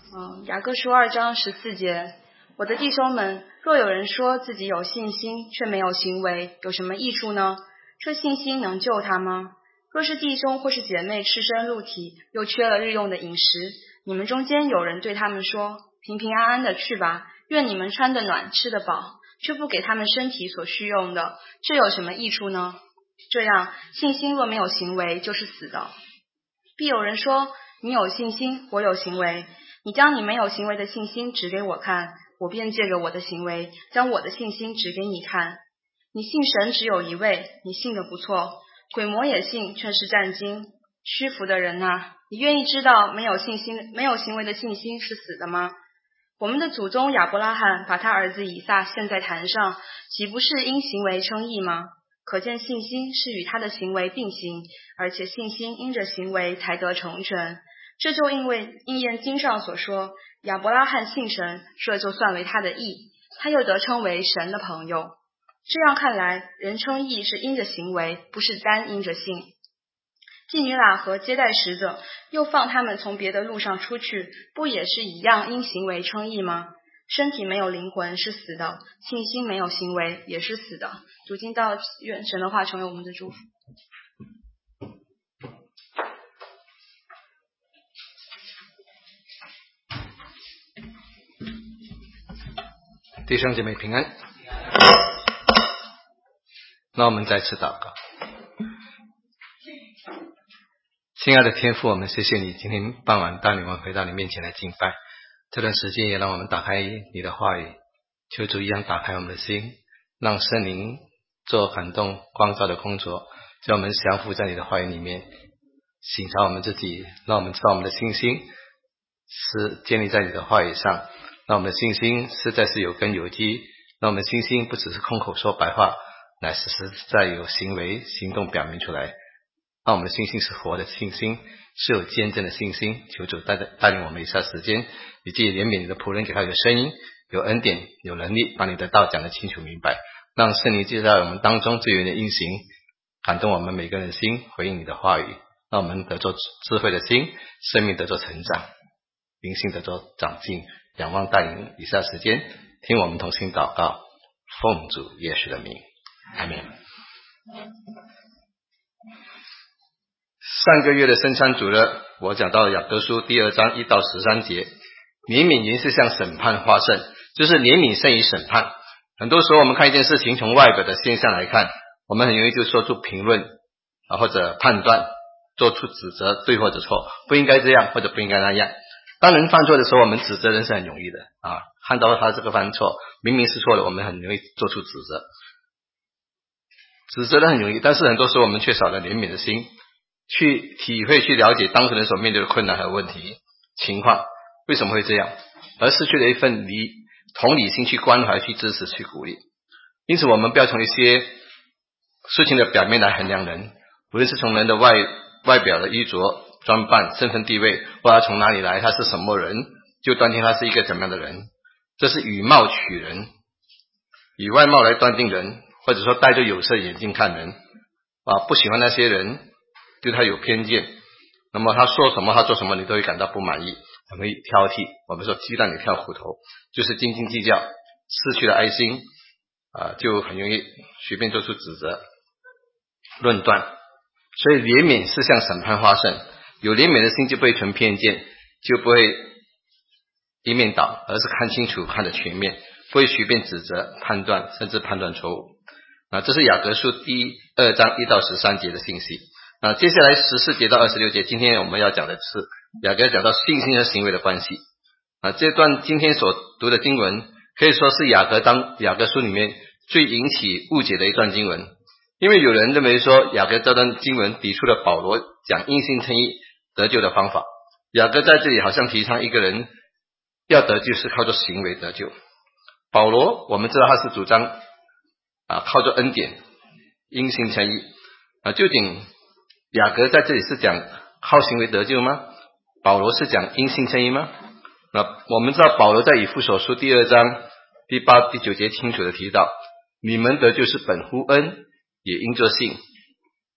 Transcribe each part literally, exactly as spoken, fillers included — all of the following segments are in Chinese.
嗯，雅各书二章十四节，我的弟兄们，若有人说自己有信心，却没有行为，有什么益处呢？这信心能救他吗？若是弟兄或是姐妹赤身露体，又缺了日用的饮食，你们中间有人对他们说，平平安安的去吧，愿你们穿得暖，吃得饱，却不给他们身体所需用的，这有什么益处呢？这样，信心若没有行为，就是死的。必有人说，你有信心，我有行为，你将你没有行为的信心指给我看，我便借着我的行为，将我的信心指给你看。你信神只有一位，你信得不错，鬼魔也信，却是战惊。虚浮的人啊，你愿意知道没有信心、没有行为的信心是死的吗？我们的祖宗亚伯拉罕把他儿子以撒献在坛上，岂不是因行为称义吗？可见信心是与他的行为并行，而且信心因着行为才得成全。这就因为应验经上所说，亚伯拉罕信神，这就算为他的义，他又得称为神的朋友。这样看来，人称义是因着行为，不是单因着信。妓女喇和接待使者，又放他们从别的路上出去，不也是一样因行为称义吗？身体没有灵魂是死的，信心没有行为也是死的。读经到愿神的话成为我们的祝福。 弟兄姐妹平安。那我们再次祷告。亲爱的天父，我们谢谢你今天傍晚带领我们回到你面前来敬拜，这段时间也让我们打开你的话语，求主一样打开我们的心，让圣灵做感动光照的工作，叫我们降服在你的话语里面，省察我们自己，让我们知道我们的信心是建立在你的话语上，让我们的信心实在是有根有基，让我们的信心不只是空口说白话，乃是实在有行为行动表明出来，让我们的信心是活的信心，是有见证的信心。求主带带领我们一下时间，以及怜悯你的仆人，给他有声音有恩典有能力，把你的道讲得清楚明白，让圣灵就在我们当中最远的运行，感动我们每个人的心，回应你的话语，让我们得做智慧的心，生命得做成长，灵性得做长进。仰望带领以下时间，听我们同心祷告，奉主耶稣的名，阿们。上个月的圣餐主日，我讲到雅各书第二章一到十三节，怜悯原是向审判发胜，就是怜悯胜于审判。很多时候我们看一件事情，从外表的现象来看，我们很容易就说出评论啊，或者判断，做出指责，对或者错，不应该这样或者不应该那样。当人犯错的时候，我们指责人是很容易的啊，看到他这个犯错明明是错的，我们很容易做出指责，指责的很容易，但是很多时候我们缺少了怜悯的心，去体会去了解当事人所面对的困难和问题情况为什么会这样，而失去了一份理同理心去关怀去支持去鼓励。因此我们不要从一些事情的表面来衡量人，无论是从人的外外表的衣着装扮身份地位，或者他从哪里来他是什么人，就断定他是一个怎么样的人，这是以貌取人，以外貌来断定人，或者说戴着有色眼镜看人啊，不喜欢那些人，对他有偏见，那么他说什么他做什么你都会感到不满意，很会挑剔，我们说鸡蛋里挑骨头，就是斤斤计较，失去了爱心啊，就很容易随便做出指责论断。所以怜悯是向审判发胜，有怜悯的心就不会存偏见，就不会一面倒，而是看清楚看得全面，不会随便指责判断甚至判断错误啊，这是雅各书第二章一到十三节的信息啊。接下来十四节到二十六节，今天我们要讲的是雅各讲到信心和行为的关系啊。这段今天所读的经文可以说是雅各当雅各书里面最引起误解的一段经文，因为有人认为说雅各这段经文抵触了保罗讲因信称义得救的方法，雅各在这里好像提倡一个人要得救是靠着行为得救，保罗我们知道他是主张啊靠着恩典因信称义啊，究竟雅各在这里是讲靠行为得救吗？保罗是讲因信称义吗？那我们知道保罗在以弗所书第二章第八第九节清楚的提到，你们得救是本乎恩，也因着信，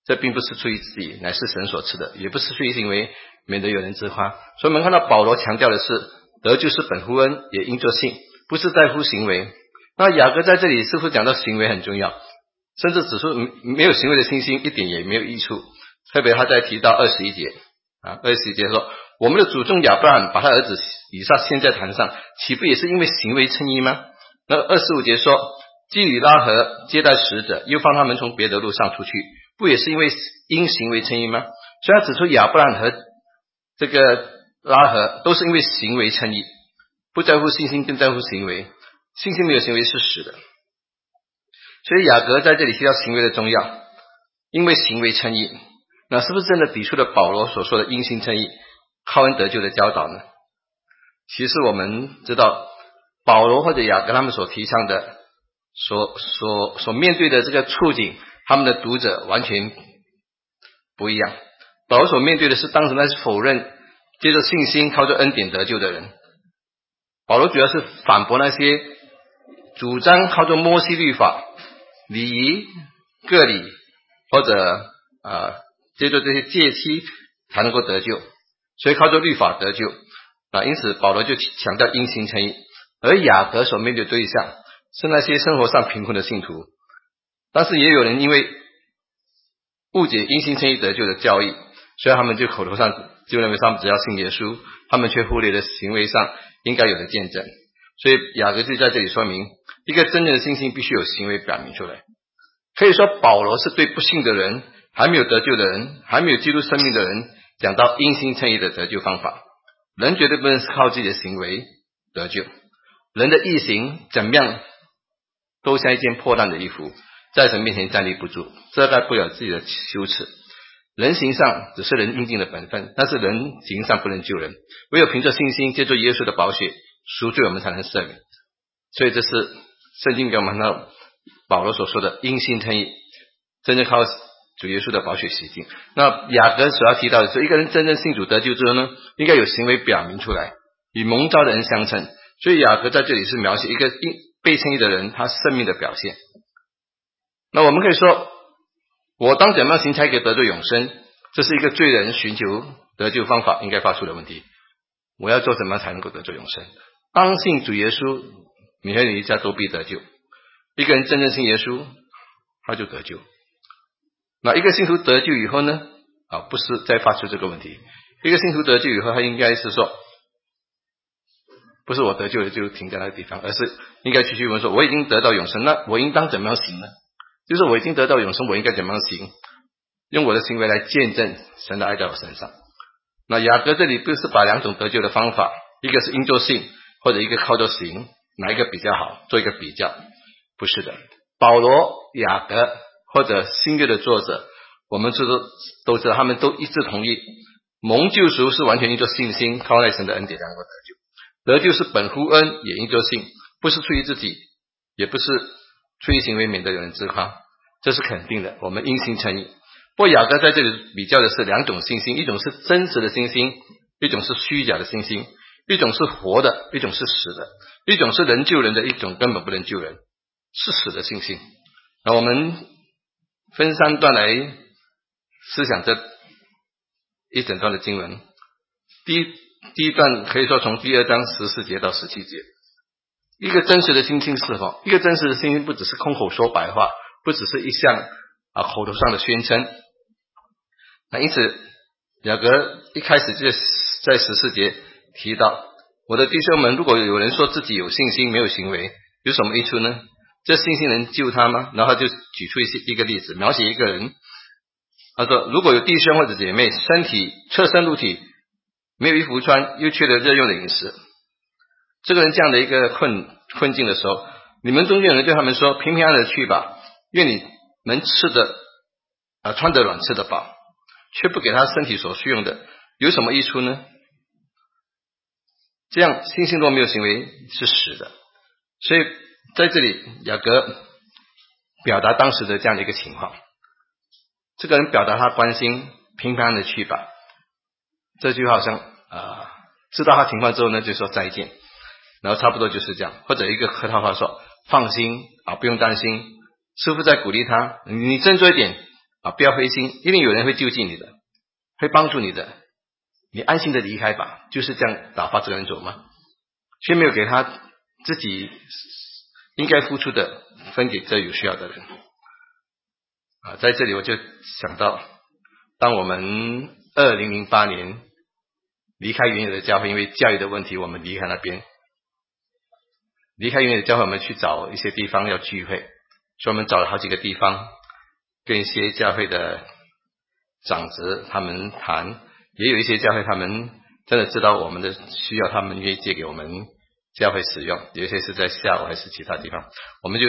这并不是出于自己，乃是神所赐的，也不是出于行为，免得有人自夸。所以我们看到保罗强调的是，得救是本乎恩，也因着信，不是在乎行为。那雅各在这里似乎讲到行为很重要，甚至指出没有行为的信心一点也没有益处。特别他在提到二十一节啊，二十一节说，我们的祖宗亚伯拉罕把他儿子以撒献在坛上，岂不也是因为行为称义吗？那二十五节说，基里拉合接待使者，又放他们从别的路上出去，不也是因为因行为称义吗？所以他指出亚伯拉罕和这个拉合都是因为行为称义，不在乎信心，更在乎行为。信心没有行为是死的。所以雅各在这里提到行为的重要，因为行为称义，那是不是真的抵触了保罗所说的因信称义、靠恩得救的教导呢？其实我们知道，保罗或者雅各他们所提倡的、所所所面对的这个处境，他们的读者完全不一样。保罗所面对的是当时那些否认借着信心靠着恩典得救的人，保罗主要是反驳那些主张靠着摩西律法、礼仪、各礼或者呃借着这些戒期才能够得救，所以靠着律法得救啊。因此保罗就强调因信称义，而雅各所面对的对象是那些生活上贫困的信徒，但是也有人因为误解因信称义得救的教义，所以他们就口头上就认为他们只要信耶稣，他们却忽略了行为上应该有的见证。所以雅各就在这里说明，一个真正的信心必须有行为表明出来。可以说保罗是对不信的人、还没有得救的人、还没有基督生命的人讲到因信称义的得救方法。人绝对不能是靠自己的行为得救，人的义行怎么样都像一件破烂的衣服，在神面前站立不住，遮盖不了自己的羞耻。人行上只是人应尽的本分，但是人行上不能救人，唯有凭着信心借助耶稣的宝血赎罪，我们才能赦免。所以这是圣经给我们看到保罗所说的因信称义，真正靠主耶稣的宝血洗净。那雅各所要提到的是，一个人真正信主得救之后呢，应该有行为表明出来，与蒙召的人相称。所以雅各在这里是描写一个被称义的人他生命的表现。那我们可以说，我当怎么样行才可以得罪永生，这是一个罪人寻求得救方法应该发出的问题。我要做什么才能够得罪永生？当信主耶稣，你和你一家都必得救。一个人真正信耶稣，他就得救。那一个信徒得救以后呢，啊，不是再发出这个问题。一个信徒得救以后，他应该是说，不是我得救了就停在那个地方，而是应该继续问说，我已经得到永生，那我应当怎么样行呢？就是我已经得到永生，我应该怎么样行？用我的行为来见证神的爱在我身上。那雅各这里不是把两种得救的方法，一个是因着信，或者一个靠着行，哪一个比较好，做一个比较？不是的。保罗、雅各或者新约的作者，我们知道都知道，他们都一致同意，蒙救赎是完全因着信心，靠赖神的恩典才能够得救。得救是本乎恩，也因着信，不是出于自己，也不是出于行为，免得有人自夸，这是肯定的。我们因信称义。不过雅各在这里比较的是两种信心，一种是真实的信心，一种是虚假的信心，一种是活的，一种是死的，一种是能救人的，一种根本不能救人，是死的信心。那我们分三段来思想这一整段的经文。第一第一段可以说从第二章十四节到十七节。一个真实的信心是否？一个真实的信心不只是空口说白话，不只是一项啊口头上的宣称。那因此雅各一开始就在十四节提到，我的弟兄们，如果有人说自己有信心没有行为，有什么益处呢？这信心能救他吗？然后就举出一些一个例子，描写一个人，他说如果有弟兄或者姐妹身体侧身露体，没有衣服穿，又缺了日用的饮食，这个人这样的一个困困境的时候，你们中间有人对他们说，平平安安的去吧，愿你们吃的啊穿得软，吃得饱，却不给他身体所需用的，有什么益处呢？这样信心若没有行为是死的。所以在这里雅各表达当时的这样的一个情况，这个人表达他关心，平平安安的去吧，这句话好像啊知道他情况之后呢，就说再见，然后差不多就是这样。或者一个客套话说，放心啊，不用担心，师父在鼓励他，你振作一点啊，不要灰心，一定有人会救济你的，会帮助你的，你安心的离开吧。就是这样打发这个人走吗？却没有给他自己应该付出的分给这有需要的人啊。在这里我就想到，当我们二零零八年离开原有的教会，因为教育的问题，我们离开那边，离开原有的教会，我们去找一些地方要聚会，所以我们找了好几个地方，跟一些教会的长子他们谈，也有一些教会他们真的知道我们的需要，他们愿意借给我们教会使用，有一些是在下午还是其他地方，我们就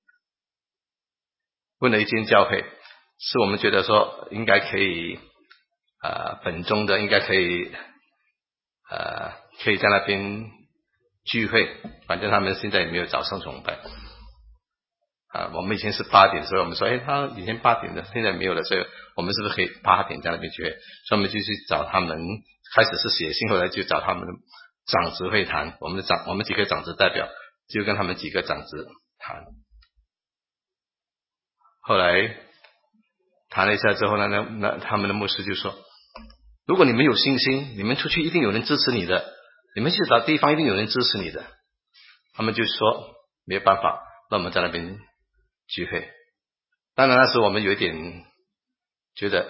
问了一间教会，是我们觉得说应该可以呃本宗的，应该可以呃可以在那边聚会，反正他们现在也没有早上崇拜啊。我们以前是八点，所以我们说哎，他以前八点的，现在没有了，所以我们是不是可以八点在那边聚会？所以我们就去找他们，开始是写信，后来就找他们的长子会谈，我们的长我们几个长子代表就跟他们几个长子谈，后来谈了一下之后呢，那那他们的牧师就说，如果你们有信心，你们出去一定有人支持你的，你们去找地方一定有人支持你的。他们就说没有办法，那我们在那边聚会。当然那时候我们有一点觉得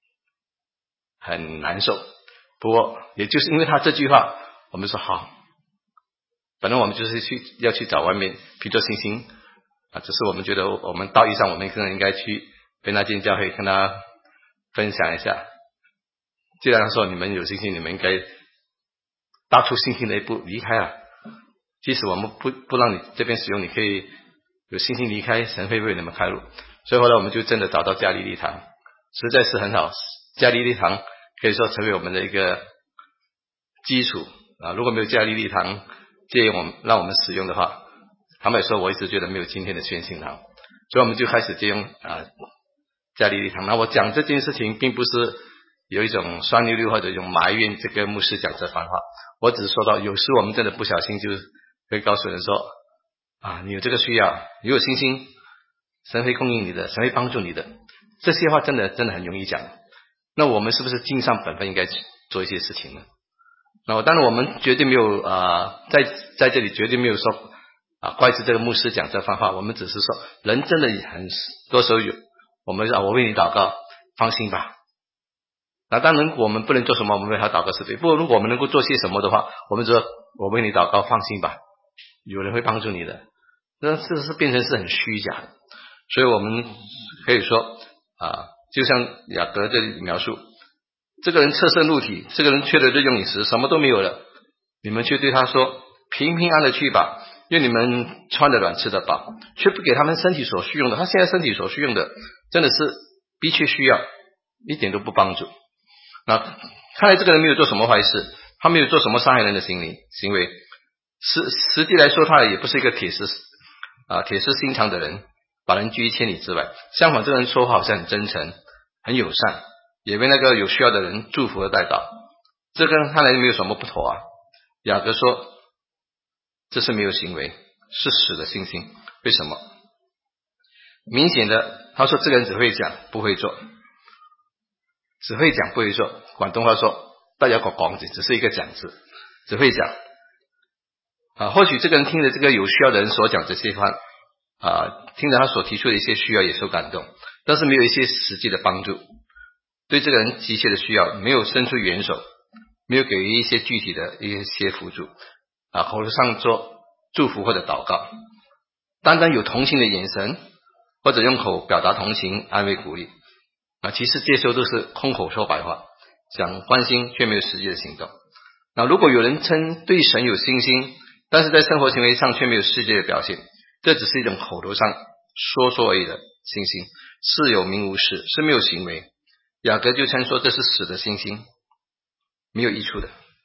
很难受，不过也就是因为他这句话，我们说好，反正我们就是去要去找外面比较信心啊，只是我们觉得我们道义上我们可能应该去跟那间教会跟他分享一下。既然说你们有信心，你们应该踏出信心的一步离开啊。即使我们不不让你这边使用，你可以有信心离开，神会为你们开路。所以后来我们就真的找到加利利堂，实在是很好。加利利堂可以说成为我们的一个基础啊。如果没有加利利堂借用我们让我们使用的话，坦白说我一直觉得没有今天的宣信堂，所以我们就开始借用啊加利利堂。那我讲这件事情并不是有一种酸溜溜或者一种埋怨这个牧师讲这番话，我只是说到有时我们真的不小心就会告诉人说啊，你有这个需要，你有信心，神会供应你的，神会帮助你的，这些话真的真的很容易讲。那我们是不是尽上本分应该做一些事情呢？那当然我们绝对没有啊、呃，在在这里绝对没有说啊怪罪这个牧师讲这番话，我们只是说人真的很多时候有我们说我为你祷告，放心吧。那当然我们不能做什么，我们为他祷告是对，不过如果我们能够做些什么的话，我们说我为你祷告，放心吧，有人会帮助你的，那这是变成是很虚假的。所以我们可以说啊，就像雅各这里描述，这个人侧身入体，这个人缺了日用饮食，什么都没有了，你们却对他说平平安的去吧，因为你们穿得暖吃得饱，却不给他们身体所需用的。他现在身体所需用的真的是逼切需要，一点都不帮助。那看来这个人没有做什么坏事，他没有做什么伤害人的行为行为实实际来说他也不是一个铁石啊铁石心肠的人，把人拒于千里之外。相反，这个人说话好像很真诚很友善，也为那个有需要的人祝福和带祷，这跟看来没有什么不妥啊。雅各说这是没有行为，是死的信心。为什么？明显的他说这个人只会讲不会做，只会讲不会做，广东话说大家讲讲字，只是一个讲字，只会讲啊。或许这个人听着这个有需要的人所讲这些话啊，听着他所提出的一些需要也受感动，但是没有一些实际的帮助，对这个人急切的需要没有伸出援手，没有给予一些具体的一些辅助啊，口头上做祝福或者祷告，单单有同情的眼神或者用口表达同情安慰鼓励啊，其实这些都是空口说白话，讲关心却没有实际的行动。那如果有人称对神有信心，但是在生活行为上却没有实际的表现，这只是一种口头上说说而已的信心，是有名无实，是没有行为。雅各就称说这是死的信心，没有益处的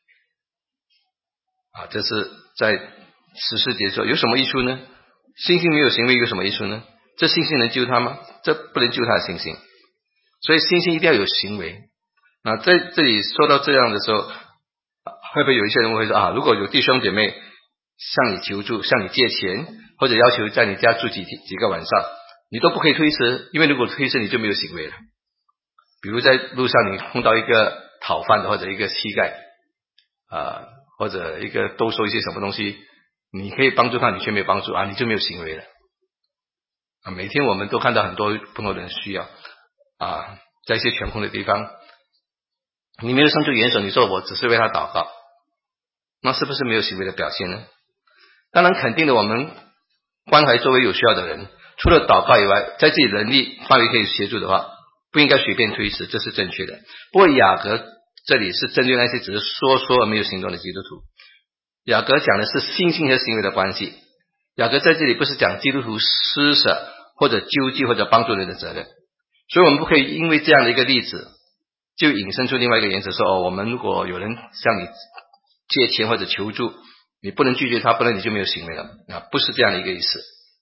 啊，这是在十四节说有什么益处呢？信心没有行为有什么益处呢？这信心能救他吗？这不能救他的信心。所以信心一定要有行为。那在这里说到这样的时候，会不会有一些人会说啊，如果有弟兄姐妹向你求助，向你借钱，或者要求在你家住几几个晚上， 你都不可以推辞，因为如果推辞你就没有行为了。比如在路上你碰到一个讨饭的或者一个乞丐啊，或者一个兜售一些什么东西，你可以帮助他，你却没有帮助啊，你就没有行为了啊。每天我们都看到很多不同的人需要啊，在一些穷困的地方，你没有伸出援手，你说我只是为他祷告，那是不是没有行为的表现呢？当然肯定的，我们关怀周围有需要的人，除了祷告以外，在自己能力范围可以协助的话，不应该随便推辞，这是正确的。不过雅各这里是针对那些只是说说而没有行动的基督徒。雅各讲的是信心和行为的关系。雅各在这里不是讲基督徒施舍或者救济或者帮助人的责任，所以我们不可以因为这样的一个例子就引申出另外一个原则，说哦，我们如果有人向你借钱或者求助，你不能拒绝他，不然你就没有行为了啊，不是这样的一个意思。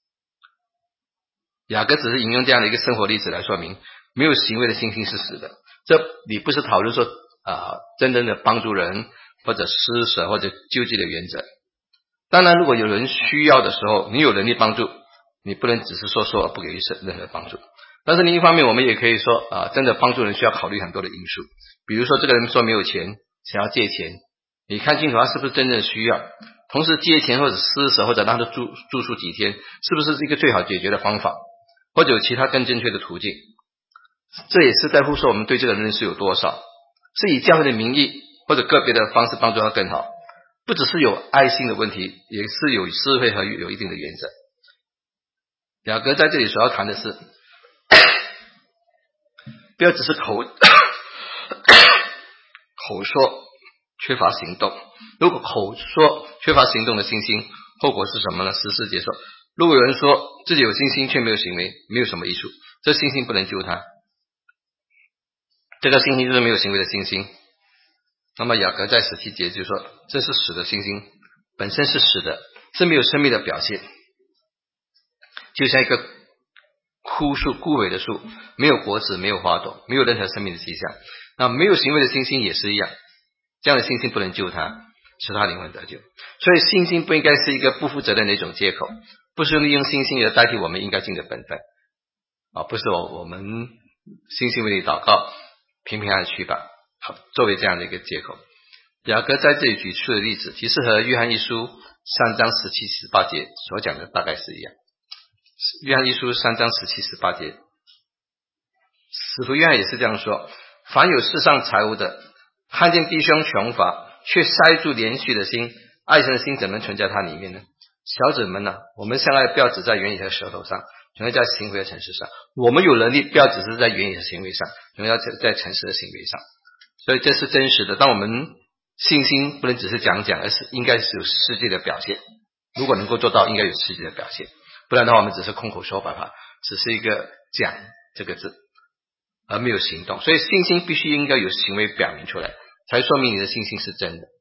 雅各只是引用这样的一个生活例子来说明，没有行为的信心是死的。这里不是讨论说啊，真正的帮助人或者施舍或者救济的原则。当然如果有人需要的时候，你有能力帮助，你不能只是说说而不给予任何帮助。但是另一方面，我们也可以说啊，真的帮助人需要考虑很多的因素。比如说这个人说没有钱，想要借钱，你看清楚他是不是真正的需要，同时借钱或者施舍或者让他住住宿几天，是不是一个最好解决的方法，或者有其他更正确的途径。这也是在乎说我们对这个人认识有多少，是以教会的名义或者个别的方式帮助他更好，不只是有爱心的问题，也是有智慧和有一定的原则。雅各在这里所要谈的是，不要只是口口说缺乏行动。如果口说缺乏行动的信心，后果是什么呢？十四节说，如果有人说自己有信心却没有行为，没有什么益处，这信心不能救他。这个信心就是没有行为的信心。那么雅各在十七节就说，这是死的信心，本身是死的，是没有生命的表现，就像一个枯树枯萎的树，没有果子，没有花朵，没有任何生命的迹象。那没有行为的信心也是一样，这样的信心不能救他，使他灵魂得救。所以信心不应该是一个不负责任的一种借口，不是利用信心来代替我们应该尽的本分啊，不是我我们信心为你祷告，平平安安去吧，好，作为这样的一个借口。雅各在这里举出的例子，其实和约翰一书三章十七十八节所讲的大概是一样。约翰一书三章十七十八节，使徒约翰也是这样说，凡有世上财物的，看见弟兄穷乏，却塞住连续的心，爱神的心怎么存在他里面呢？小子们啊，我们相爱不要只在言语和舌头上，总要在行为和诚实上。我们有能力不要只是在言语和行为上，总要在诚实的行为上。所以这是真实的，当我们信心不能只是讲讲，而是应该是有实际的表现。如果能够做到，应该有实际的表现，不然的话我们只是空口说白话，只是一个讲这个字而没有行动。所以信心必须应该有行为表明出来，才说明你的信心是真的。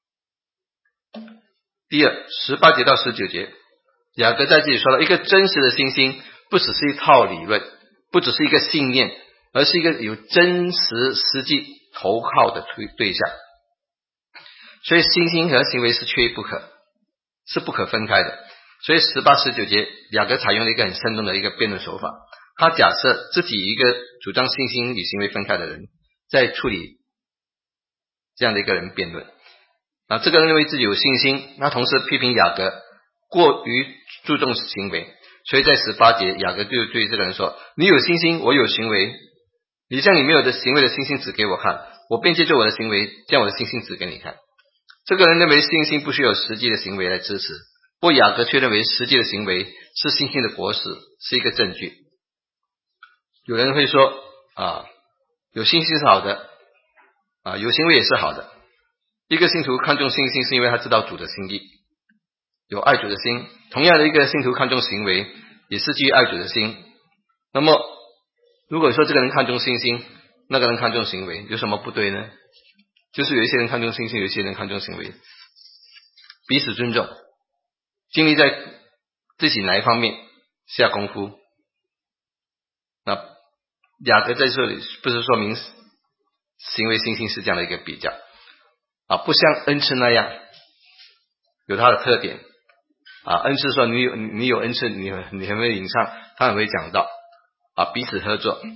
第二，十八节到十九节，雅各在这里说了，一个真实的信心不只是一套理论，不只是一个信念，而是一个有真实实际投靠的对象。所以信心和行为是缺一不可，是不可分开的。所以十八、十九节，雅各采用了一个很生动的一个辩论手法。他假设自己一个主张信心与行为分开的人，在处理这样的一个人辩论。啊，这个人认为自己有信心，那同时批评雅各过于注重行为。所以在十八节，雅各就对这个人说，你有信心，我有行为，你将你没有的行为的信心指给我看，我便借助我的行为将我的信心指给你看。这个人认为信心不需要实际的行为来支持，不过雅各却认为实际的行为是信心的果实，是一个证据。有人会说啊，有信心是好的啊，有行为也是好的。一个信徒看重信心是因为他知道主的心意，有爱主的心。同样的，一个信徒看重行为也是基于爱主的心。那么如果说这个人看重信心，那个人看重行为，有什么不对呢？就是有一些人看重信心，有一些人看重行为，彼此尊重，尽力在自己哪一方面下功夫。那雅各在这里不是说明行为信心是这样的一个比较啊，不像恩赐那样有它的特点， 啊，恩赐说你有你有恩赐，你你很会吟唱，他很会讲道啊，彼此合作。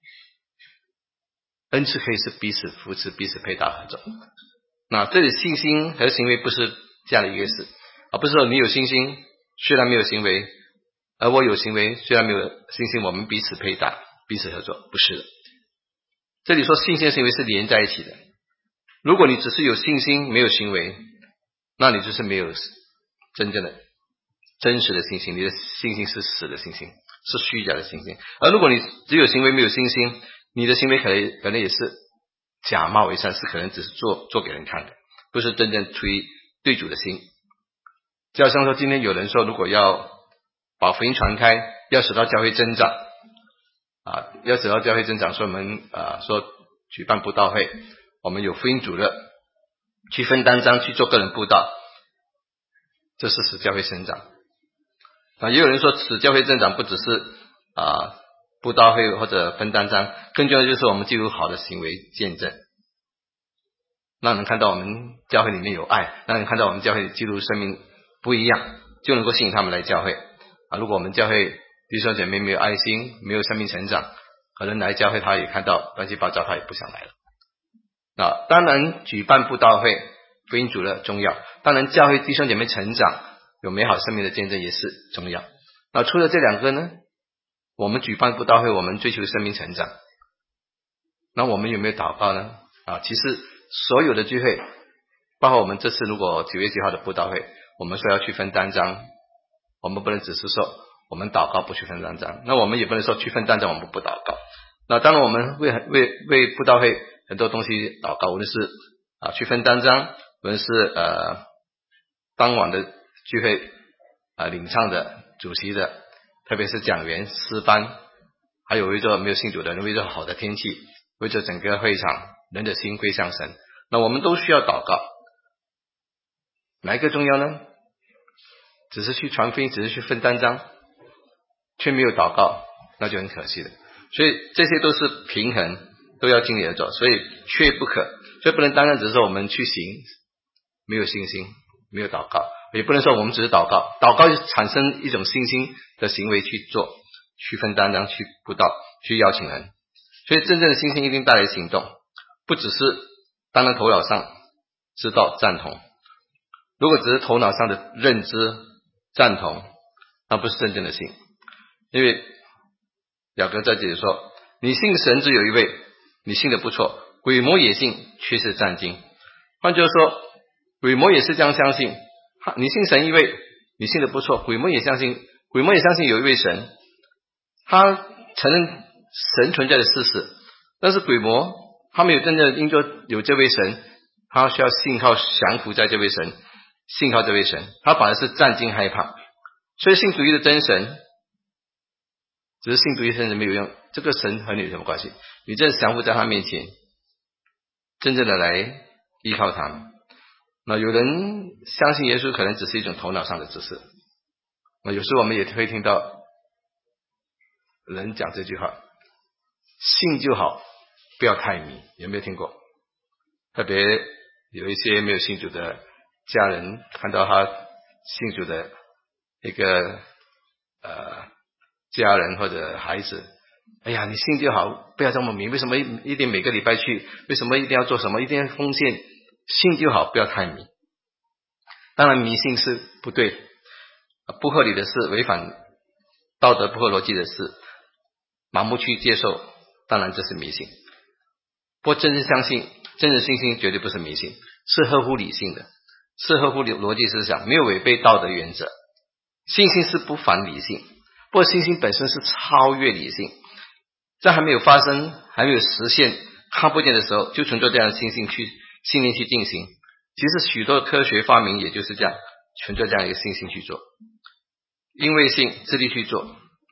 恩赐可以是彼此扶持、彼此配搭合作。那这里信心和行为不是这样的一个事啊，不是说你有信心虽然没有行为，而我有行为虽然没有信心，我们彼此配搭、彼此合作，不是的。这里说信心和行为是连在一起的。如果你只是有信心没有行为，那你就是没有真正的真实的信心，你的信心是死的信心，是虚假的信心。而如果你只有行为没有信心，你的行为可能可能也是假冒为善，是可能只是做做给人看的，不是真正出于对主的心。就好像说今天有人说，如果要把福音传开，要使到教会增长啊，要使到教会增长，说我们啊说举办布道会，我们有福音主任去分单张去做个人布道，这是使教会增长啊。也有人说使教会增长不只是啊布道会或者分单张，更重要的就是我们记录好的行为见证，让人看到我们教会里面有爱，让人看到我们教会记录生命不一样，就能够吸引他们来教会啊。如果我们教会弟兄姐妹没有爱心，没有生命成长，可能来教会他也看到乱七八糟，他也不想来了。那当然举办布道会福音主的重要，当然教会弟兄姐妹成长有美好生命的见证也是重要。那除了这两个呢，我们举办布道会，我们追求生命成长，那我们有没有祷告呢？啊，其实所有的聚会，包括我们这次如果九月几号的布道会，我们说要去分单张，我们不能只是说我们祷告不去分单张，那我们也不能说去分单张我们不祷告。那当然我们为为为布道会很多东西祷告，无论是啊去分单张，无论是呃当晚的聚会啊领唱的、主席的，特别是讲员、诗班，还有为着没有信主的人，为着好的天气，为着整个会场人的心归向神，那我们都需要祷告。哪一个重要呢？只是去传福音，只是去分单张，却没有祷告，那就很可惜了。所以这些都是平衡，都要尽力而做，所以缺不可。所以不能单单只是说我们去行，没有信心，没有祷告，也不能说我们只是祷告，祷告就产生一种信心的行为去做，去分单张，去布道，去邀请人。所以真正的信心一定带来行动，不只是当然头脑上知道赞同，如果只是头脑上的认知赞同，那不是真正的信。因为雅各在这里说，你信神只有一位，你信的不错，鬼魔也信，却是战惊。换句话说，鬼魔也是这样相信，你信神一位，你信的不错，鬼魔也相信，鬼魔也相信有一位神，他承认神存在的事实，但是鬼魔他没有真正因着有这位神，他需要信靠降服在这位神，信靠这位神，他反而是战惊害怕。所以信独一的真神，只是信独一真神没有用，这个神和你有什么关系？你真的降服在他面前，真正的来依靠他。那有人相信耶稣可能只是一种头脑上的知识，那有时我们也会听到人讲这句话，信就好，不要太迷，有没有听过？特别有一些没有信主的家人看到他信主的一个呃家人或者孩子，哎呀，你信就好，不要这么迷，为什么一定每个礼拜去？为什么一定要做什么？一定要奉献？信就好，不要太迷。当然迷信是不对，不合理的事，违反道德不合逻辑的事，盲目去接受，当然这是迷信。不过真正相信，真正信心绝对不是迷信，是合乎理性的，是合乎逻辑思想，没有违背道德原则。信心是不反理性，不过信心本身是超越理性，在还没有发生，还没有实现，看不见的时候，就存着这样的信心去信念去进行。其实许多科学发明也就是这样，存着这样一个信心去做，因为信致力去做，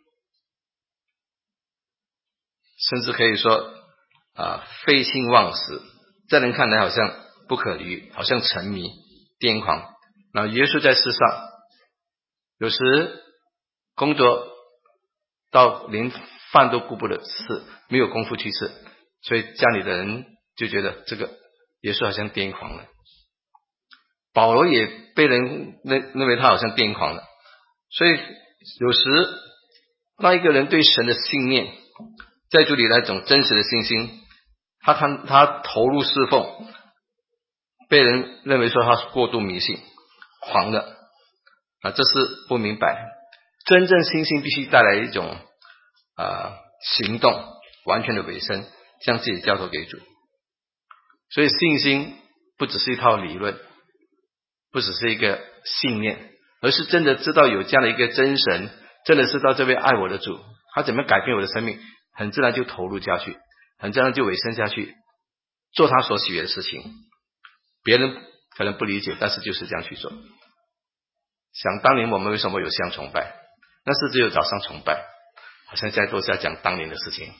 甚至可以说啊，废寝忘食，在人看来好像不可理喻，好像沉迷癫狂。那耶稣在世上有时工作到连饭都顾不得吃，没有功夫去吃，所以家里的人就觉得这个耶稣好像癫狂了。保罗也被人认认为他好像癫狂了， 所以有时当一个人对神的信念在主里那种真实的信心，他看他投入侍奉，被人认为说他是过度迷信狂的啊，这是不明白。真正信心必须带来一种啊行动，完全的委身，将自己交托给主。所以信心不只是一套理论，不只是一个信念，而是真的知道有这样的一个真神，真的知道这位爱我的主，他怎么改变我的生命，很自然就投入下去，很自然就委身下去，做他所喜悦的事情。别人可能不理解，但是就是这样去做。想当年我们为什么有香崇拜，那是只有早上崇拜，好像现在都是在讲当年的事情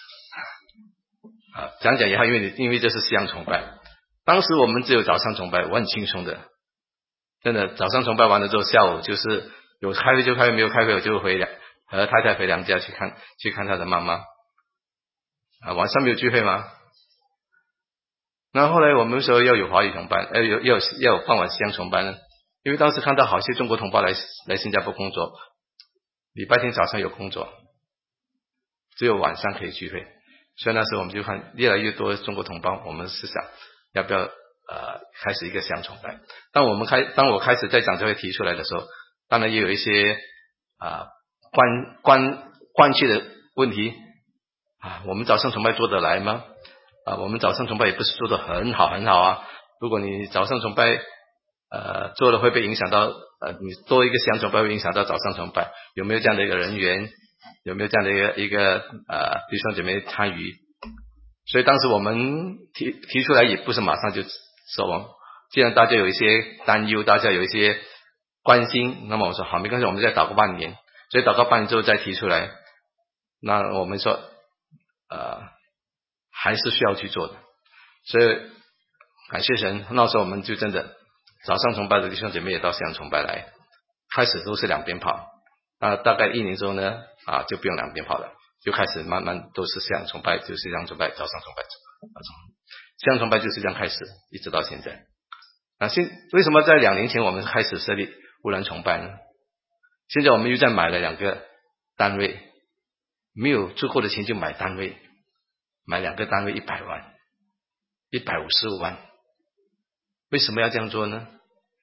啊，讲讲也好，因为因为这是香崇拜。当时我们只有早上崇拜，我很轻松的，真的早上崇拜完了之后，下午就是有开会就开会，没有开会我就回娘和太太回娘家去看去看她的妈妈啊。晚上没有聚会吗？那后来我们说要有华语崇拜，要有要有要有傍晚香崇拜呢，因为当时看到好些中国同胞来来新加坡工作，礼拜天早上有工作，只有晚上可以聚会，所以那时候我们就看越来越多中国同胞，我们是想要不要呃开始一个香崇拜。当我们开当我开始在讲这会提出来的时候，当然也有一些啊、呃、关关关切的问题啊，我们早上崇拜做得来吗？啊，我们早上崇拜也不是做得很好很好啊。如果你早上崇拜呃做了会被影响到呃你多一个香崇拜会影响到早上崇拜，有没有这样的一个人员？有没有这样的一个一个呃弟兄姐妹参与？所以当时我们提提出来也不是马上就说，既然大家有一些担忧，大家有一些关心，那么我说好，没关系，我们再祷告半年。所以祷告半年之后再提出来，那我们说呃还是需要去做的。所以感谢神，那时候我们就真的早上崇拜的弟兄姐妹也到香崇拜来，开始都是两边跑，那大概一年之后呢啊就不用两边跑了，就开始慢慢都是香崇拜，就是香崇拜，早上崇拜，香崇拜就是这样开始，一直到现在。啊，现为什么在两年前我们开始设立乌兰崇拜呢？现在我们又在买了两个单位，没有足够的钱就买单位，买两个单位一百万，一百五十五万。为什么要这样做呢？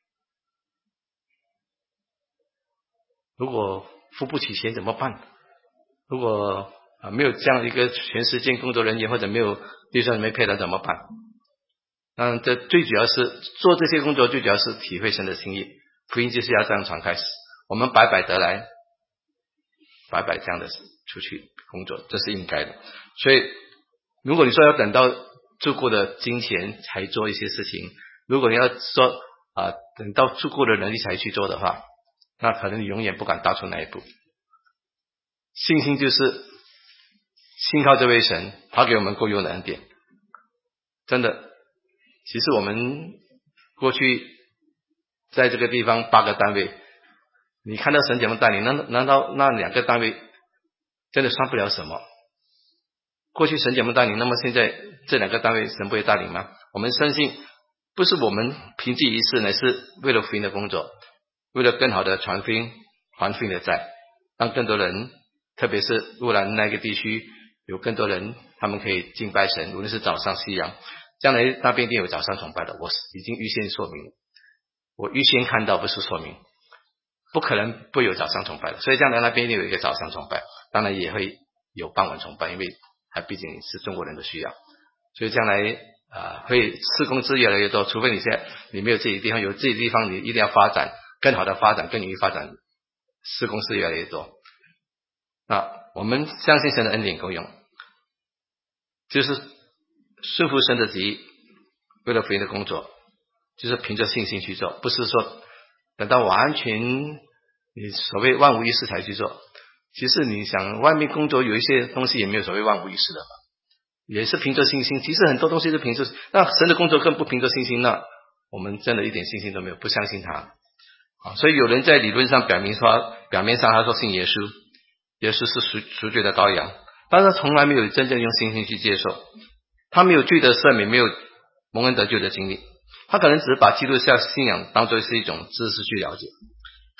如果付不起钱怎么办？如果啊没有这样一个全时间工作人员，或者没有弟兄姊妹配合怎么办？嗯，这最主要是做这些工作，最主要是体会神的心意。福音就是要这样传开始，我们白白得来，白白这样的出去工作，这是应该的。所以如果你说要等到足够的金钱才做一些事情，如果你要说啊等到足够的能力才去做的话，那可能你永远不敢踏出那一步。信心就是信靠这位神，他给我们够用的恩典。真的，其实我们过去在这个地方八个单位，你看到神怎么带领，难难道那两个单位真的算不了什么？过去神怎么带领，那么现在这两个单位神不会带领吗？我们相信不是我们凭借一事，乃是为了福音的工作，为了更好的传福音，还福音的债，让更多人，特别是乌兰那个地区有更多人，他们可以敬拜神，无论是早上夕阳，将来那边一定有早上崇拜的，我已经预先说明了，我预先看到，不是说明，不可能不有早上崇拜的，所以将来那边一定有一个早上崇拜，当然也会有傍晚崇拜，因为它毕竟是中国人的需要，所以将来啊、呃、会事工资越来越多，除非你现在你没有自己的地方，有自己的地方你一定要发展，更好的发展，更容易发展，事工是越来越多。那我们相信神的恩典够用，就是顺服神的旨意，为了福音的工作，就是凭着信心去做，不是说等到完全你所谓万无一失才去做。其实你想外面工作有一些东西也没有所谓万无一失的嘛，也是凭着信心，其实很多东西是凭着，那神的工作更不凭着信心，那我们真的一点信心都没有，不相信他啊。所以有人在理论上表明说，表面上他说信耶稣，耶稣是赎赎罪的羔羊，但是他从来没有真正用信心去接受，他没有罪得赦免，没有蒙恩得救的经历，他可能只是把基督教信仰当作是一种知识去了解，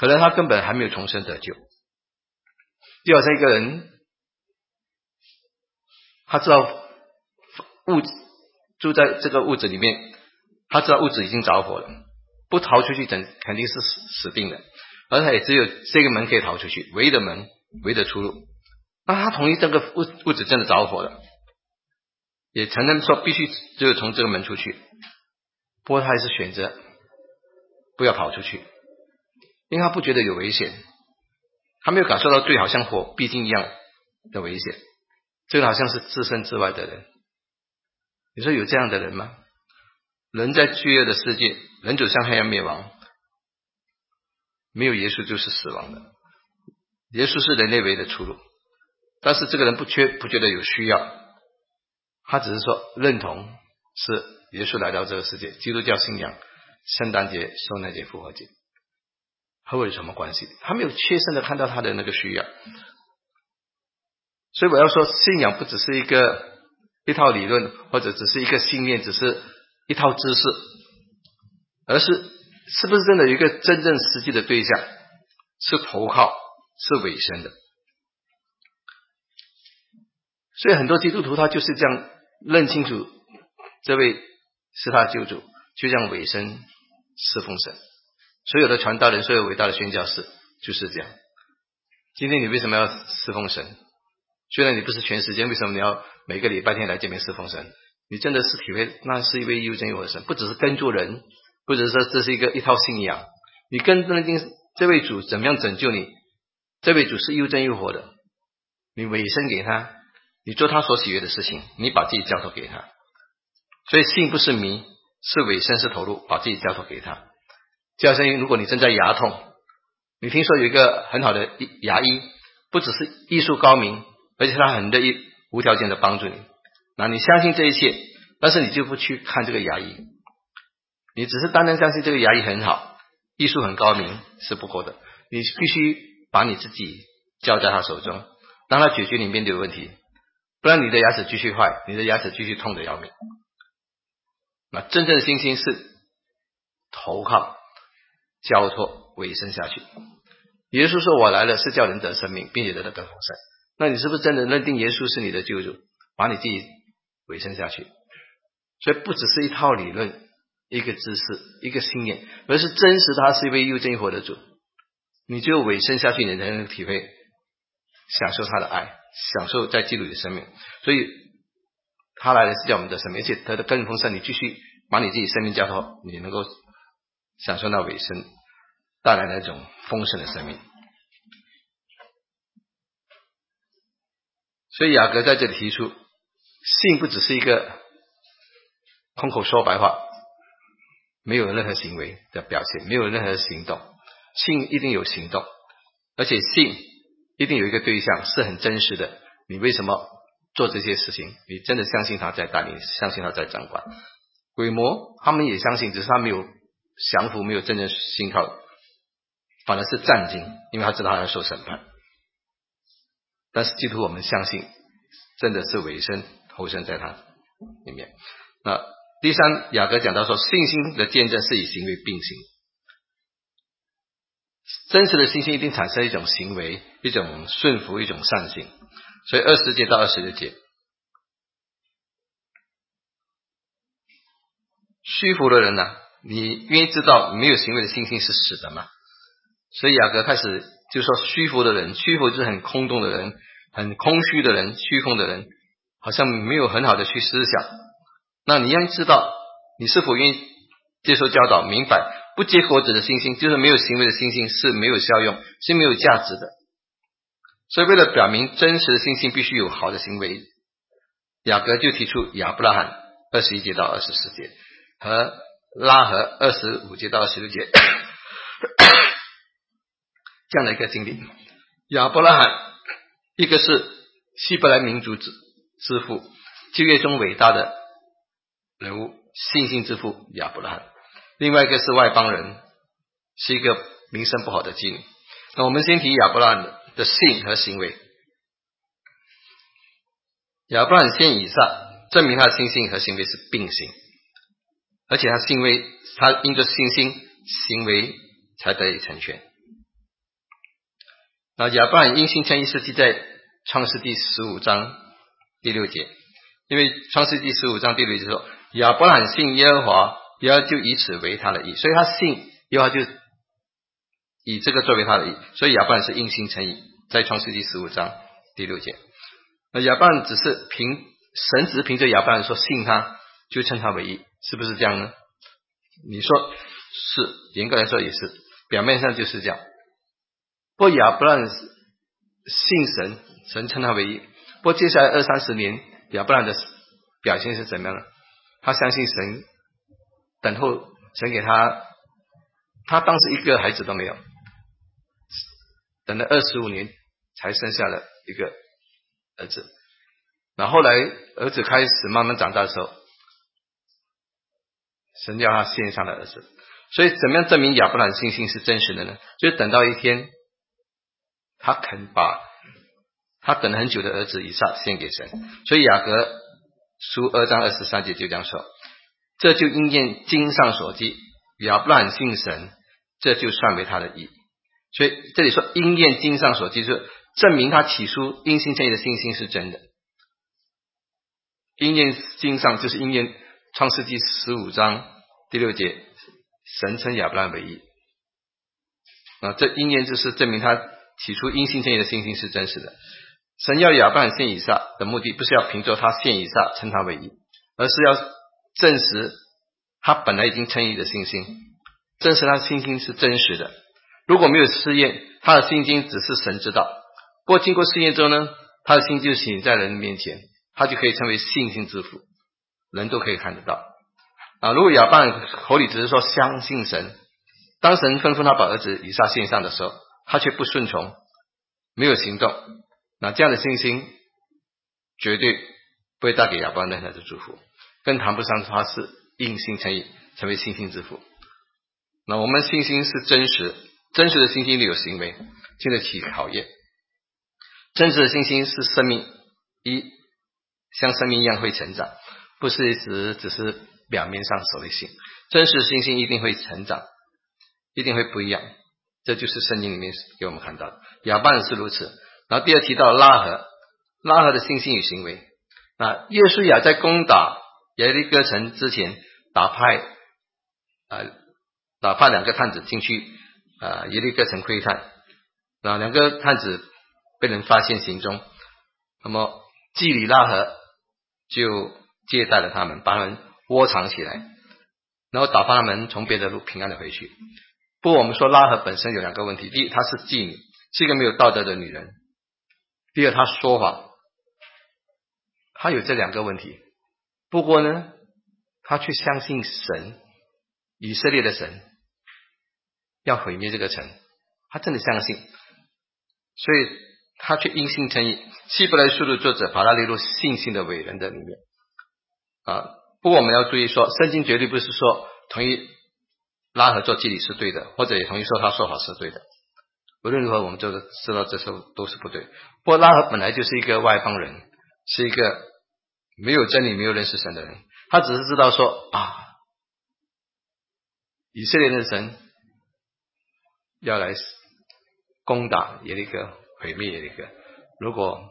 可能他根本还没有重生得救。就好像一个人，他知道物住在这个屋子里面，他知道屋子已经着火了，不逃出去肯肯定是死死定了，而他也只有这个门可以逃出去，唯一的门，唯一的出路。那他同意这个屋屋子真的着火了，也承认说必须只有从这个门出去，不过他还是选择不要跑出去，因为他不觉得有危险，他没有感受到罪好像火必经一样的危险，这个好像是置身之外的人。你说有这样的人吗？人在罪恶的世界，人走向黑暗灭亡，没有耶稣就是死亡的，耶稣是人类唯一的出路。但是这个人不缺不觉得有需要，他只是说认同是耶稣来到这个世界，基督教信仰圣诞节、受难节、复活节和我有什么关系？他没有切身的看到他的那个需要。所以我要说，信仰不只是一个一套理论，或者只是一个信念，只是一套知识，而是是不是真的有一个真正实际的对象，是投靠，是委身的。所以很多基督徒他就是这样认清楚这位是他的救主，就这样委身侍奉神。所有的传道人，所有伟大的宣教士就是这样。今天你为什么要侍奉神？虽然你不是全时间，为什么你要每个礼拜天来这边侍奉神？你真的是体会那是一位又真又活的神，不只是跟住人，不只是说这是一个一套信仰，你跟认定这位主怎么样拯救你，这位主是又真又活的，你委身给他，你做他所喜悦的事情，你把自己交托给他。所以信不是迷，是委身，是投入，把自己交托给他。就好像如果你正在牙痛，你听说有一个很好的牙医，不只是医术高明，而且他很乐意无条件的帮助你，那你相信这一切，但是你就不去看这个牙医，你只是单单相信这个牙医很好，医术很高明是不够的，你必须把你自己交在他手中，让他解决你面对的问题，不然你的牙齿继续坏，你的牙齿继续痛得要命。那真正的信心是投靠、交托、委身下去。耶稣说我来了是叫人得生命，并且得到更丰盛。那你是不是真的认定耶稣是你的救主，把你自己委身下去？所以不只是一套理论，一个知识，一个信念，而是真实他是一位又真又活的主，你就委身下去，你才能体会享受他的爱，享受在基督里的生命。所以他来的是叫我们的生命，而且得到更丰盛，你继续把你自己生命交托，你能够享受那委身带来的那种丰盛的生命。所以雅各在这里提出，信不只是一个空口说白话，没有任何行为的表现，没有任何行动，信一定有行动，而且信一定有一个对象，是很真实的。你为什么做这些事情？你真的相信他在带领，相信他在掌管。鬼魔他们也相信，只是他没有降服，没有真正信靠，反而是战惊，因为他知道他要受审判。但是基督徒我们相信真的是委身投身在他里面。那第三，雅各讲到说，信心的见证是以行为并行，真实的信心一定产生一种行为，一种顺服，一种善行。所以二十节到二十六节，虚浮的人呢、啊，你愿意知道没有行为的信心是死的吗？所以雅各开始就说虚浮的人，虚浮就是很空洞的人，很空虚的人，虚空的人，好像没有很好的去思想。那你要知道你是否愿意接受教导，明白不结果子的信心，就是没有行为的信心，是没有效用，是没有价值的。所以为了表明真实的信心必须有好的行为，雅各就提出亚伯拉罕二十一节到二十四节和拉合二十五节到二十六节这样的一个经历。亚伯拉罕一个是希伯来民族之之父，旧约中伟大的人物，信心之父亚伯拉罕，另外一个是外邦人，是一个名声不好的妓女。那我们先提亚伯拉罕的信和行为。亚伯拉罕先以撒，证明他的信心和行为是并行，而且他行为他因着信心行为才得以成全。 那亚伯兰因信称义是记在创世第十五章第六节，因为创世第十五章第六节说亚伯兰信耶和华，耶和华就以此为他的义，所以他信耶和华就以这个作为他的义，所以亚伯兰是因信称义，在创世第十五章第六节。那亚伯兰只是凭神只是凭着亚伯兰说信他就称他为义，是不是这样呢？你说是，严格来说也是，表面上就是这样。不过亚伯兰信神，神称他为义。不过接下来二三十年亚伯兰的表现是怎么样呢？他相信神，等候神给他，他当时一个孩子都没有，等了二十五年才生下了一个儿子。然后后来儿子开始慢慢长大的时候，神叫他献上了儿子。所以怎么样证明亚伯兰信心是真实的呢？就是等到一天他肯把他等了很久的儿子以撒献给神。所以雅各书二章二十三节就这样说，这就应验经上所记，亚伯兰信神，这就算为他的义。所以这里说应验经上所记，就是证明他起初因信称义的信心是真的。应验经上就是应验创世纪十五章第六节，神称亚伯兰为义。啊，这应验就是证明他起初因信称义的信心是真实的。神要亚伯兰献以撒的目的，不是要凭着他献以撒称他为义，而是要证实他本来已经称义的信心，证实他的信心是真实的。如果没有试验，他的信心只是神知道。不过经过试验之后呢，他的心就显在人面前，他就可以成为信心之父，人都可以看得到。啊，如果亚伯兰口里只是说相信神，当神吩咐他把儿子以撒献上的时候，他却不顺从，没有行动，那这样的信心绝对不会带给亚伯兰任何的祝福，更谈不上他是因信称义，成为信心之父。那我们信心是真实，真实的信心里有行为，经得起考验。真实的信心是生命一像生命一样会成长，不是一直只是表面上守的信。真实的信心一定会成长，一定会不一样，这就是圣经里面给我们看到的。亚伯兰是如此。然后第二提到拉合，拉合的信心与行为。那约书亚在攻打耶利哥城之前，打派呃打派两个探子进去呃耶利哥城窥探，那两个探子被人发现行踪，那么基里拉合就接待了他们，把他们窝藏起来，然后打发他们从别的路平安的回去。不过我们说拉合本身有两个问题，第一，她是妓女，是一个没有道德的女人；第二，她说谎，她有这两个问题。不过呢，她却相信神，以色列的神要毁灭这个城，她真的相信，所以她却因信称义。希伯来书的作者把她列入信心的伟人的里面啊。不过我们要注意说，圣经绝对不是说同意拉合做妓女是对的，或者也同意说他说法是对的。无论如何，我们就知道这时候都是不对。不过拉合本来就是一个外邦人，是一个没有真理、没有认识神的人，他只是知道说啊，以色列的神要来攻打耶利哥，毁灭耶利哥，如果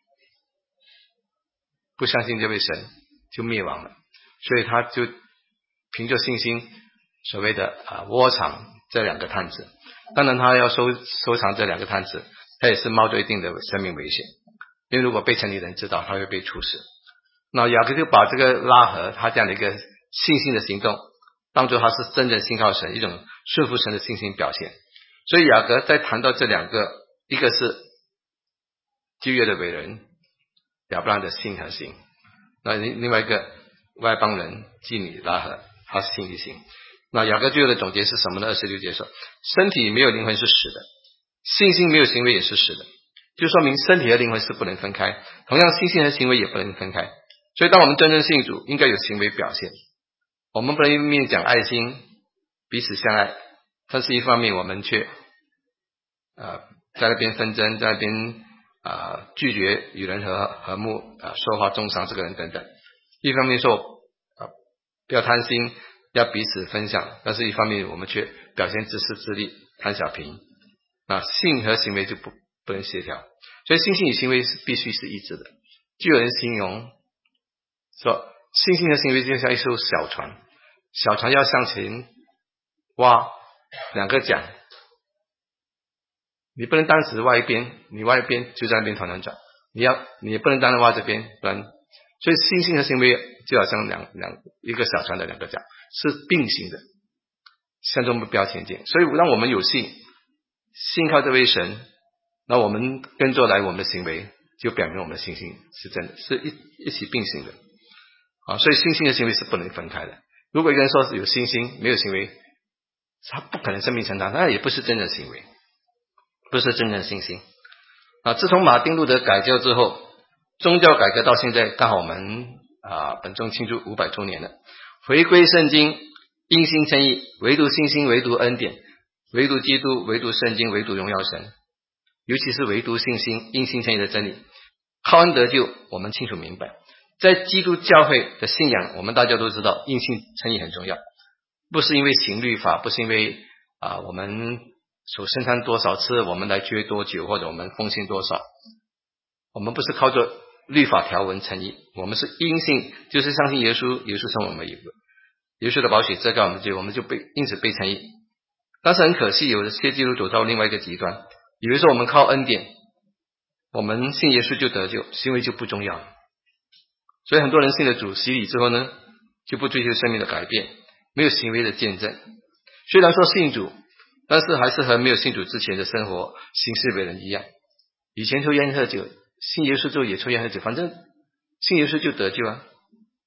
不相信这位神，就灭亡了。所以他就凭着信心，所谓的啊窝藏这两个探子。当然他要收收藏这两个探子，他也是冒着一定的生命危险，因为如果被城里人知道，他会被处死。那雅各就把这个拉合他这样的一个信心的行动当作他是真正信靠神，一种顺服神的信心表现。所以雅各在谈到这两个，一个是旧约的伟人亚伯兰的信和行，那另外一个外邦人妓女拉合，他是信与行。那雅各最后的总结是什么呢？二十六节说，身体没有灵魂是死的，信心没有行为也是死的，就说明身体和灵魂是不能分开，同样信心和行为也不能分开。所以当我们真正信主，应该有行为表现。我们不能一面讲爱心，彼此相爱，但是一方面我们却呃在那边纷争，在那边啊、呃、拒绝与人和和睦啊、呃、说话中伤这个人等等。一方面说啊、呃、不要贪心，要彼此分享，但是一方面我们却表现自私自利，贪小便宜。那信和行为就不不能协调。所以信心与行为是必须是一致的。就有人形容说，信心和行为就像一艘小船，小船要向前挖两个桨，你不能单只挖一边，你挖一边就在那边团团转，你要你也不能单单挖这边，不然所以信心和行为就好像两两一个小船的两个桨，是并行的，向着目标前进。所以让我们有信，信靠这位神，那我们跟着来我们的行为，就表明我们的信心是真的，是一一起并行的啊。所以信心和行为是不能分开的。如果一个人说是有信心没有行为，他不可能生命成长，那也不是真正的行为，不是真正的信心啊。自从马丁路德改教之后，宗教改革到现在，刚好我们啊本周庆祝五百周年了。回归圣经，因信称义，唯独信心，唯独恩典，唯独基督，唯独圣经，唯独荣耀神，尤其是唯独信心，因信称义的真理。靠恩得救，我们清楚明白，在基督教会的信仰，我们大家都知道因信称义很重要，不是因为行律法，不是因为啊我们守圣餐多少次，我们来约多久，或者我们奉献多少，我们不是靠着律法条文称义，我们是因信，就是相信耶稣，耶稣成为我们一个耶稣的宝血遮盖我们罪，我们就被因此被称义。但是很可惜，有些基督徒走到另外一个极端，以为说我们靠恩典，我们信耶稣就得救，行为就不重要。所以很多人信了主洗礼之后呢，就不追求生命的改变，没有行为的见证。虽然说信主，但是还是和没有信主之前的生活行事为人一样。以前抽烟喝酒，信耶稣之后也抽烟喝酒，反正信耶稣就得救啊，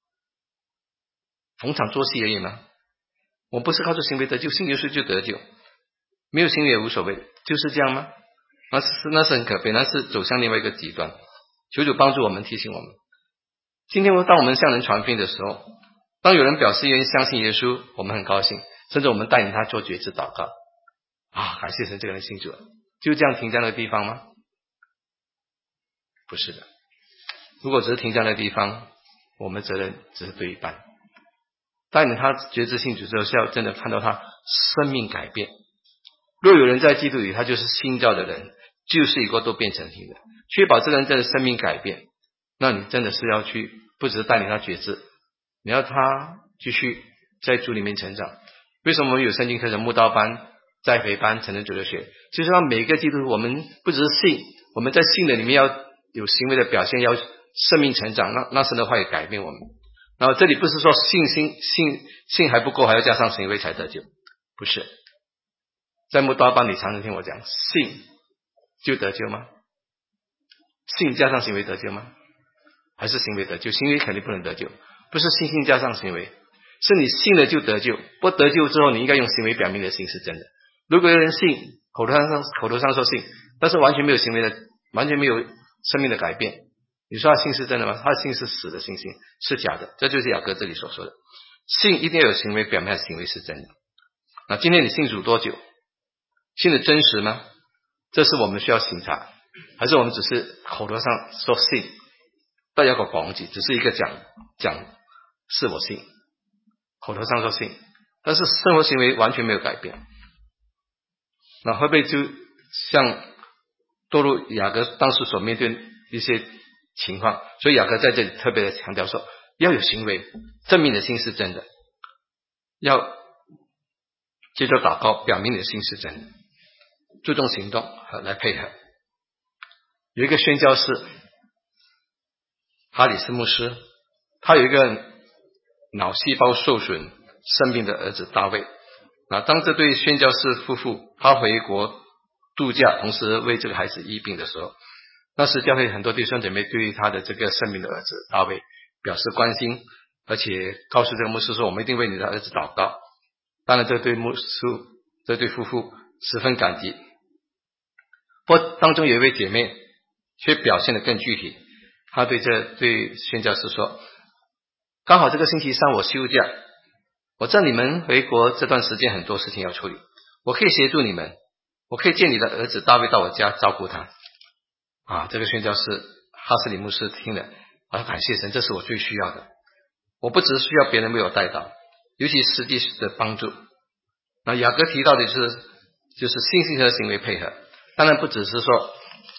逢场作戏而已嘛。我不是靠着行为得救，信耶稣就得救，没有行为也无所谓，就是这样吗？那是那是很可悲，那是走向另外一个极端。求主帮助我们，提醒我们。今天当我们向人传福音的时候，当有人表示愿意相信耶稣，我们很高兴，甚至我们带领他做决志祷告啊，感谢神，这个人信主了，就这样停在那个地方吗？不是的，如果只是停在那个地方，我们责任只是对一半。带领他决志信主之后，是要真的看到他生命改变。若有人在基督里，他就是新造的人，旧事已过，都变成新的。确保这个人真的生命改变，那你真的是要去，不只是带领他决志，你要他继续在主里面成长。为什么我们有圣经课程、慕道班、栽培班、成人主的学？就是让每个基督徒，我们不只是信，我们在信的里面要有行为的表现，要生命成长，那那神的话也改变我们。然后这里不是说信心信信还不够，还要加上行为才得救，不是。在慕道班你常常听我讲，信就得救吗？信加上行为得救吗？还是行为得救？行为肯定不能得救，不是信心加上行为，是你信了就得救。不得救之后，你应该用行为表明你的信是真的。如果有人信，口头上口头上说信，但是完全没有行为的，完全没有生命的改变，你说他信是真的吗？他的信是死的信心，是假的。这就是雅各这里所说的，信一定要有行为表明他的行为是真的。那今天你信主多久？信的真实吗？这是我们需要审查，还是我们只是口头上说信，不要搞忘记，只是一个讲讲是我信，口头上说信，但是生活行为完全没有改变，那会不会就像堕入雅各当时所面对一些情况？所以雅各在这里特别的强调说，要有行为证明你的心是真的，要接着祷告表明你的心是真的，注重行动来配合。有一个宣教士哈里斯牧师，他有一个脑细胞受损生病的儿子大卫。那当这对宣教士夫妇他回国度假，同时为这个孩子医病的时候，那时教会很多弟兄姐妹对于他的这个生病的儿子大卫表示关心，而且告诉这个牧师说，我们一定为你的儿子祷告。当然这对牧师这对夫妇十分感激。不过当中有一位姐妹却表现得更具体，她对这对宣教士说，刚好这个星期三我休假，我知道你们回国这段时间很多事情要处理，我可以协助你们，我可以借你的儿子大卫到我家照顾他。啊，这个宣教士哈斯里牧师听了，啊，感谢神，这是我最需要的。我不只是需要别人为我带祷，尤其实际的帮助。那雅各提到的就是就是信心和行为配合，当然不只是说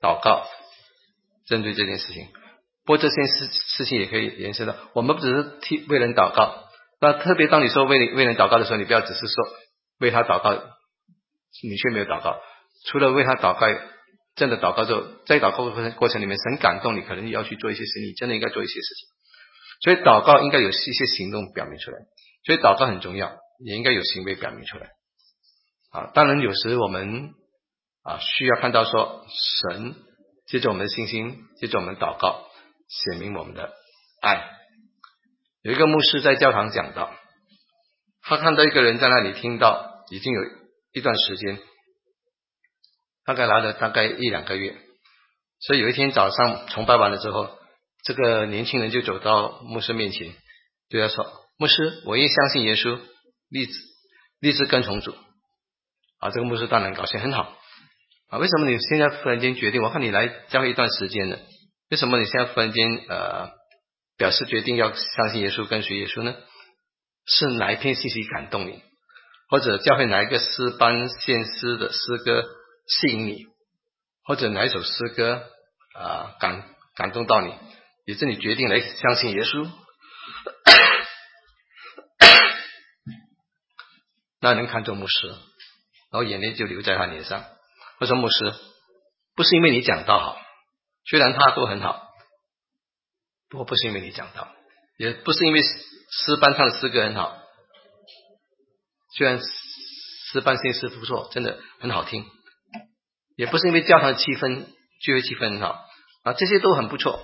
祷告，针对这件事情。不过这件事事情也可以延伸到，我们不只是替为人祷告，那特别当你说为为人祷告的时候，你不要只是说为他祷告，你却没有祷告。除了为他祷告，真的祷告之后，在祷告的过程里面，神感动你，可能你要去做一些事，你真的应该做一些事情。所以祷告应该有一些行动表明出来，所以祷告很重要，也应该有行为表明出来。啊，当然有时我们啊需要看到说，神借着我们的信心，借着我们祷告，显明我们的爱。有一个牧师在教堂讲到，他看到一个人在那里听到已经有一段时间，大概来了大概一两个月，所以有一天早上崇拜完了之后，这个年轻人就走到牧师面前，对他说：牧师，我也相信耶稣，立志立志跟从主。啊，这个牧师当然高兴，很好啊。为什么你现在忽然间决定？我看你来教会一段时间了，为什么你现在忽然间呃表示决定要相信耶稣，跟随耶稣呢？是哪一篇信息感动你，或者教会哪一个诗班献诗的诗歌吸引你，或者哪一首诗歌啊、呃、感感动到你，以致你决定来相信耶稣？那人看中牧师，然后眼泪就流在他脸上。我说牧师，不是因为你讲道好，虽然他都很好，不过不是因为你讲道，也不是因为诗班上的诗歌很好，虽然诗班献诗不错，真的很好听，也不是因为教堂的气氛聚会气氛很好啊，这些都很不错。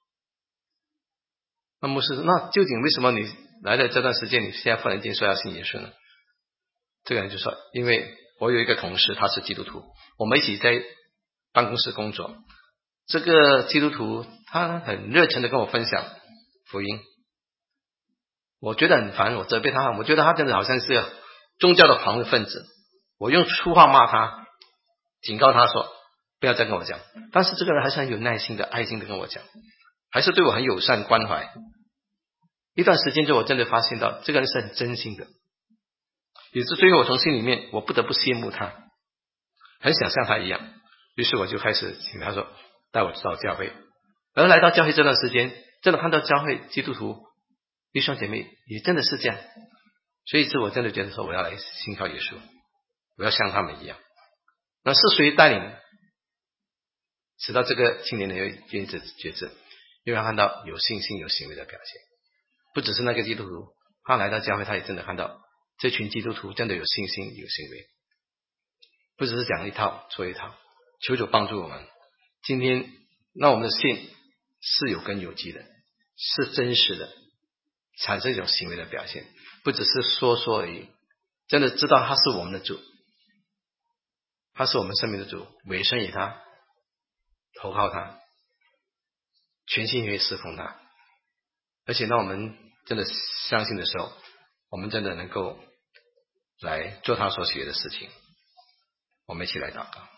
那牧师说，那究竟为什么你来的这段时间，你现在忽然间说要信耶稣呢？这个人就说，因为我有一个同事，他是基督徒，我们一起在办公室工作。这个基督徒他很热情的跟我分享福音，我觉得很烦，我责备他，我觉得他真的好像是宗教的狂热分子。我用粗话骂他，警告他说不要再跟我讲。但是这个人还是很有耐心的、爱心的跟我讲，还是对我很友善关怀。一段时间之后，我真的发现到这个人是很真心的，也是最后我从心里面我不得不羡慕他，很想像他一样。于是我就开始请他说带我到教会。而来到教会这段时间，真的看到教会基督徒弟兄姐妹也真的是这样，所以是我真的觉得说我要来信靠耶稣，我要像他们一样。那是谁带领使到这个青年人有愿意觉知？因为他看到有信心有行为的表现，不只是那个基督徒，他来到教会他也真的看到这群基督徒真的有信心有行为，不只是讲一套说一套。求主帮助我们，今天那我们的信是有根有基的，是真实的，产生一种行为的表现，不只是说说而已，真的知道他是我们的主，他是我们生命的主，委身于他，投靠他，全心全意侍奉他。而且当我们真的相信的时候，我们真的能够来做他所喜悦的事情。我们一起来祷告。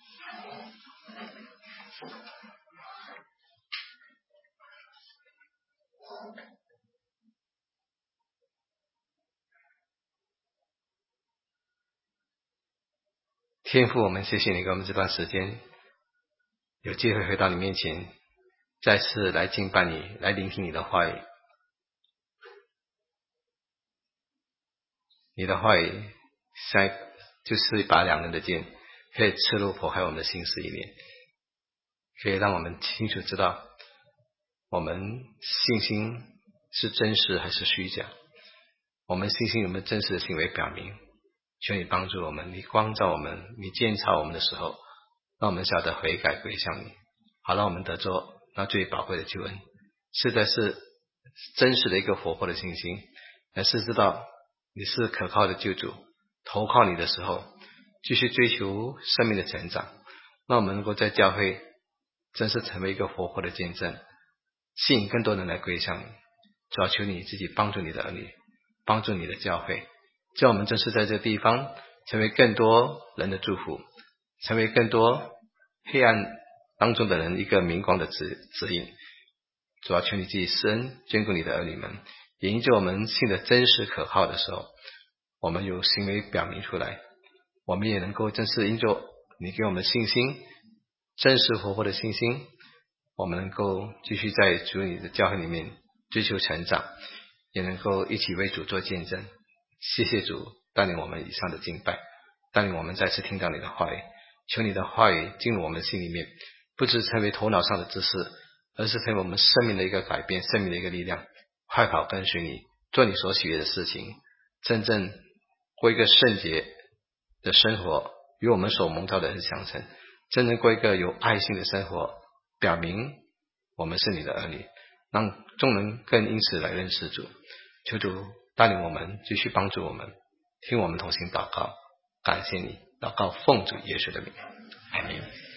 天父，我们谢谢你给我们这段时间有机会回到你面前，再次来敬拜你，来聆听你的话语。你的话语像就是一把两刃的剑，可以刺入破坏我们的心思意念，可以让我们清楚知道我们信心是真实还是虚假，我们信心有没有真实的行为表明。求你帮助我们，你光照我们，你监察我们的时候，让我们晓得悔改归向你，好让我们得着那最宝贵的救恩。实在是真实的一个活泼的信心，而是知道你是可靠的救主，投靠你的时候继续追求生命的成长，让我们能够在教会真是成为一个活泼的见证，吸引更多人来归向你。主要求你自己帮助你的儿女，帮助你的教会，叫我们正是在这个地方成为更多人的祝福，成为更多黑暗当中的人一个明光的指指引。主要求你自己施恩眷顾你的儿女们，也因着我们信的真实可靠的时候，我们有行为表明出来，我们也能够正是因着你给我们的信心， 真实活泼的信心，我们能够继续在主你的教会里面追求成长，也能够一起为主做见证。谢谢主带领我们以上的敬拜，带领我们再次听到你的话语，求你的话语进入我们心里面，不只成为头脑上的知识，而是成为我们生命的一个改变，生命的一个力量，快跑跟随你，做你所喜悦的事情，真正过一个圣洁的生活，与我们所蒙召的是相称，真正过一个有爱心的生活，表明我们是你的儿女，让众人更因此来认识主。求主带领我们，继续帮助我们，听我们同心祷告，感谢你，祷告奉主耶稣的名，阿们。